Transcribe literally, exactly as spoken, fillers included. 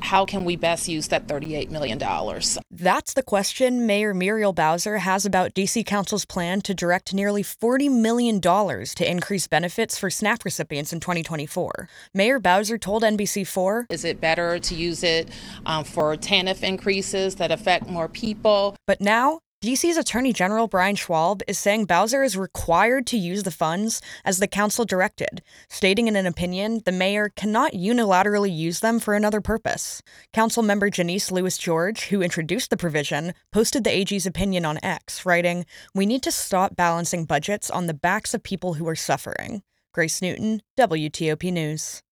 how can we best use that thirty-eight million dollars? That's the question Mayor Muriel Bowser has about D C Council's plan to direct nearly forty million dollars to increase benefits for SNAP recipients in twenty twenty-four. Mayor Bowser told N B C four, "Is it better to use it um, for T A N F increases that affect more people?" But now, D C's Attorney General Brian Schwalb is saying Bowser is required to use the funds as the council directed, stating in an opinion the mayor cannot unilaterally use them for another purpose. Council member Janice Lewis-George, who introduced the provision, posted the A G's opinion on X, writing, "We need to stop balancing budgets on the backs of people who are suffering." Grace Newton, W T O P News.